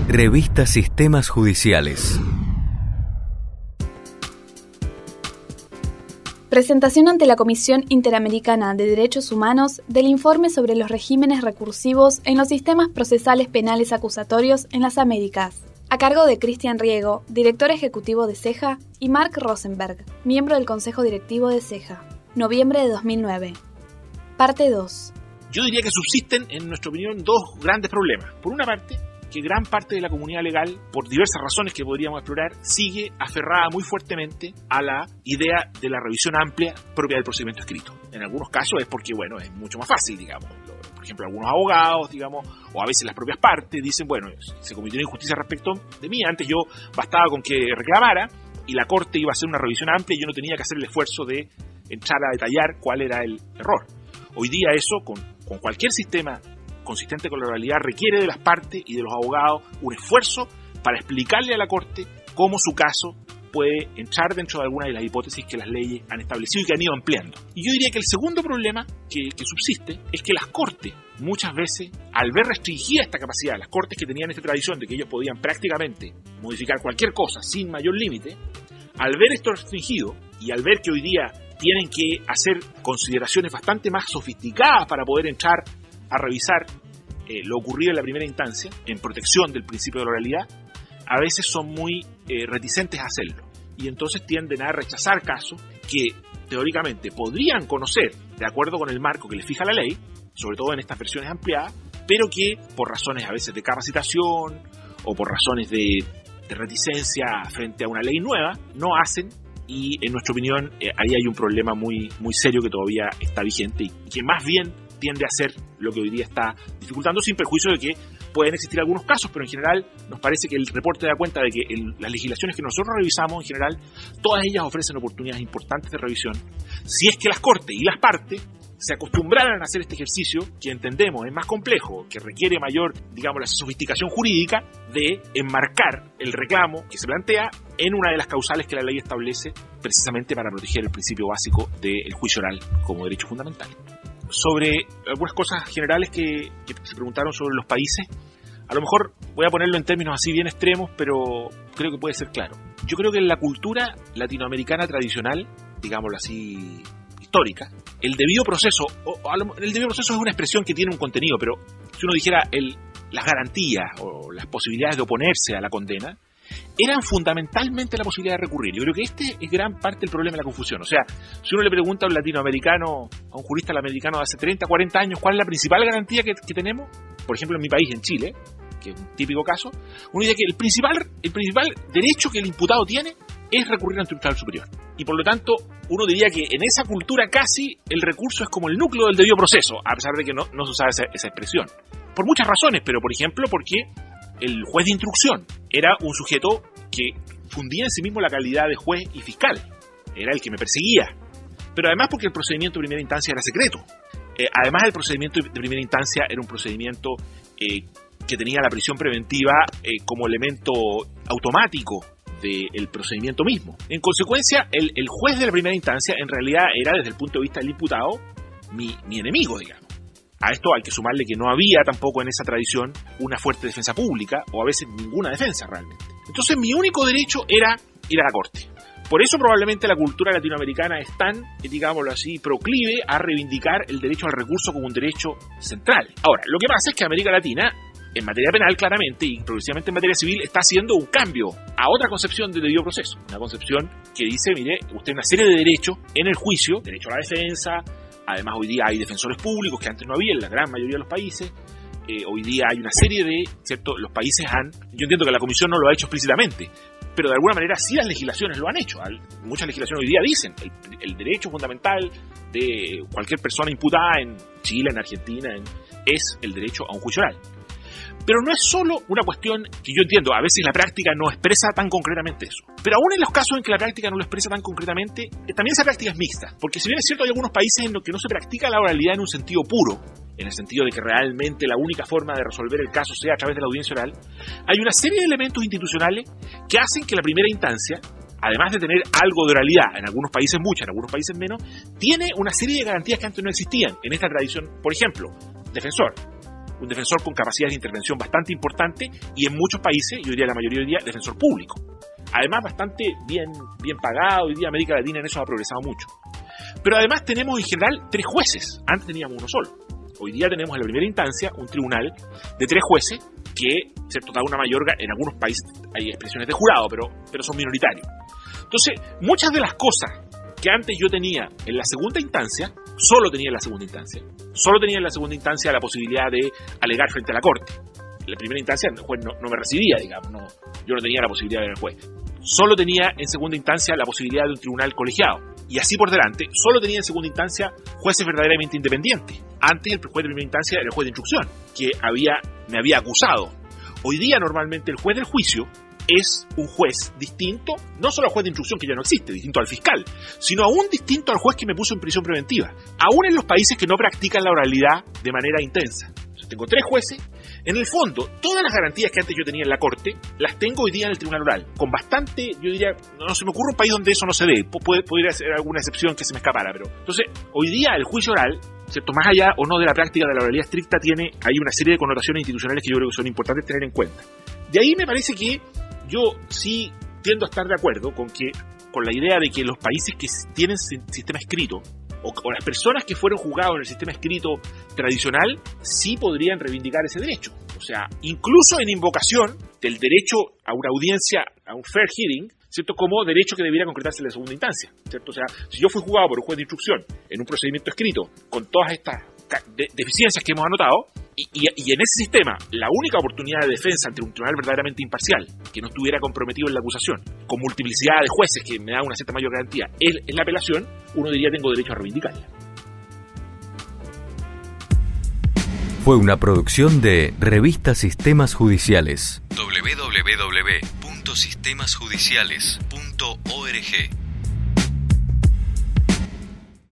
Revista Sistemas Judiciales. Presentación ante la Comisión Interamericana de Derechos Humanos del informe sobre los regímenes recursivos en los sistemas procesales penales acusatorios en las Américas, a cargo de Cristian Riego, director ejecutivo de CEJA, y Mark Rosenberg, miembro del Consejo Directivo de CEJA, noviembre de 2009. Parte 2. Yo diría que subsisten, en nuestra opinión, dos grandes problemas. Por una parte, que gran parte de la comunidad legal, por diversas razones que podríamos explorar, sigue aferrada muy fuertemente a la idea de la revisión amplia propia del procedimiento escrito. En algunos casos es porque, es mucho más fácil, digamos. Por ejemplo, algunos abogados, digamos, o a veces las propias partes dicen, se cometió una injusticia respecto de mí. Antes yo bastaba con que reclamara y la Corte iba a hacer una revisión amplia y yo no tenía que hacer el esfuerzo de entrar a detallar cuál era el error. Hoy día eso, con cualquier sistema consistente con la oralidad, requiere de las partes y de los abogados un esfuerzo para explicarle a la Corte cómo su caso puede entrar dentro de alguna de las hipótesis que las leyes han establecido y que han ido ampliando. Y yo diría que el segundo problema que subsiste es que las Cortes, muchas veces, al ver restringida esta capacidad, las Cortes que tenían esta tradición de que ellos podían prácticamente modificar cualquier cosa sin mayor límite, al ver esto restringido y al ver que hoy día tienen que hacer consideraciones bastante más sofisticadas para poder entrar a revisar lo ocurrido en la primera instancia, en protección del principio de la oralidad, a veces son muy reticentes a hacerlo. Y entonces tienden a rechazar casos que teóricamente podrían conocer de acuerdo con el marco que les fija la ley, sobre todo en estas versiones ampliadas, pero que por razones a veces de capacitación o por razones de reticencia frente a una ley nueva, no hacen. Y en nuestra opinión ahí hay un problema muy, muy serio que todavía está vigente y que más bien tiende a ser lo que hoy día está dificultando, sin perjuicio de que pueden existir algunos casos, pero en general nos parece que el reporte da cuenta de que las legislaciones que nosotros revisamos, en general, todas ellas ofrecen oportunidades importantes de revisión, si es que las Cortes y las partes se acostumbraran a hacer este ejercicio, que entendemos es más complejo, que requiere mayor, la sofisticación jurídica, de enmarcar el reclamo que se plantea en una de las causales que la ley establece, precisamente para proteger el principio básico del juicio oral como derecho fundamental. Sobre algunas cosas generales que se preguntaron sobre los países, a lo mejor voy a ponerlo en términos así bien extremos, pero creo que puede ser claro. Yo creo que en la cultura latinoamericana tradicional, digámoslo así, histórica, el debido proceso es una expresión que tiene un contenido, pero si uno dijera las garantías o las posibilidades de oponerse a la condena, eran fundamentalmente la posibilidad de recurrir. Yo creo que este es gran parte del problema de la confusión. O sea, si uno le pregunta a un latinoamericano, a un jurista latinoamericano de hace 30, 40 años, ¿cuál es la principal garantía que tenemos? Por ejemplo, en mi país, en Chile, que es un típico caso, uno dice que el principal derecho que el imputado tiene es recurrir ante un tribunal superior. Y por lo tanto, uno diría que en esa cultura casi el recurso es como el núcleo del debido proceso, a pesar de que no se usa esa expresión. Por muchas razones, pero por ejemplo porque el juez de instrucción era un sujeto que fundía en sí mismo la calidad de juez y fiscal. Era el que me perseguía. Pero además porque el procedimiento de primera instancia era secreto. Además el procedimiento de primera instancia era un procedimiento que tenía la prisión preventiva como elemento automático del procedimiento mismo. En consecuencia, el juez de la primera instancia en realidad era, desde el punto de vista del imputado, mi enemigo, digamos. A esto hay que sumarle que no había tampoco en esa tradición una fuerte defensa pública, o a veces ninguna defensa realmente. Entonces mi único derecho era ir a la Corte. Por eso probablemente la cultura latinoamericana es tan, digámoslo así, proclive a reivindicar el derecho al recurso como un derecho central. Ahora, lo que pasa es que América Latina, en materia penal claramente y progresivamente en materia civil, está haciendo un cambio a otra concepción del debido proceso. Una concepción que dice, mire, usted tiene una serie de derechos en el juicio, derecho a la defensa. Además, hoy día hay defensores públicos que antes no había en la gran mayoría de los países. Hoy día hay una serie de, ¿cierto? Los países yo entiendo que la Comisión no lo ha hecho explícitamente, pero de alguna manera sí las legislaciones lo han hecho. Muchas legislaciones hoy día dicen el derecho fundamental de cualquier persona imputada en Chile, en Argentina, es el derecho a un juicio oral. Pero no es solo una cuestión que yo entiendo, a veces la práctica no expresa tan concretamente eso. Pero aún en los casos en que la práctica no lo expresa tan concretamente, también esa práctica es mixta. Porque si bien es cierto, hay algunos países en los que no se practica la oralidad en un sentido puro, en el sentido de que realmente la única forma de resolver el caso sea a través de la audiencia oral, hay una serie de elementos institucionales que hacen que la primera instancia, además de tener algo de oralidad, en algunos países mucha, en algunos países menos, tiene una serie de garantías que antes no existían en esta tradición. Por ejemplo, defensor. un defensor con capacidades de intervención bastante importante y en muchos países, yo diría la mayoría hoy día, defensor público. Además, bastante bien pagado. Hoy día América Latina en eso ha progresado mucho. Pero además tenemos en general 3 jueces. Antes teníamos uno solo. Hoy día tenemos en la primera instancia un tribunal de 3 jueces que, ¿cierto?, da una mayorga. En algunos países hay expresiones de jurado, pero son minoritarios. Entonces, muchas de las cosas que antes yo tenía en la segunda instancia, solo tenía en la segunda instancia. Solo tenía en la segunda instancia la posibilidad de alegar frente a la corte. En la primera instancia el juez no me recibía, digamos, yo no tenía la posibilidad de ver al juez. Solo tenía en segunda instancia la posibilidad de un tribunal colegiado. Y así por delante, solo tenía en segunda instancia jueces verdaderamente independientes. Antes el juez de primera instancia era el juez de instrucción, que me había acusado. Hoy día normalmente el juez del juicio es un juez distinto, no solo al juez de instrucción, que ya no existe, distinto al fiscal, sino aún distinto al juez que me puso en prisión preventiva, aún en los países que no practican la oralidad de manera intensa. Entonces, tengo 3 jueces. En el fondo, todas las garantías que antes yo tenía en la corte, las tengo hoy día en el tribunal oral, con bastante, yo diría, no se me ocurre un país donde eso no se dé, podría ser alguna excepción que se me escapara, pero entonces, hoy día el juicio oral, ¿cierto?, más allá o no de la práctica de la oralidad estricta, hay una serie de connotaciones institucionales que yo creo que son importantes tener en cuenta. De ahí me parece que yo sí tiendo a estar de acuerdo con la idea de que los países que tienen sistema escrito, o las personas que fueron juzgados en el sistema escrito tradicional, sí podrían reivindicar ese derecho. O sea, incluso en invocación del derecho a una audiencia, a un fair hearing, ¿cierto?, como derecho que debiera concretarse en la segunda instancia, ¿cierto? O sea, si yo fui juzgado por un juez de instrucción en un procedimiento escrito con todas estas deficiencias que hemos anotado, y en ese sistema la única oportunidad de defensa ante un tribunal verdaderamente imparcial, que no estuviera comprometido en la acusación, con multiplicidad de jueces que me da una cierta mayor garantía, es la apelación, uno diría tengo derecho a reivindicarla. Fue una producción de Revista Sistemas Judiciales. www.sistemasjudiciales.org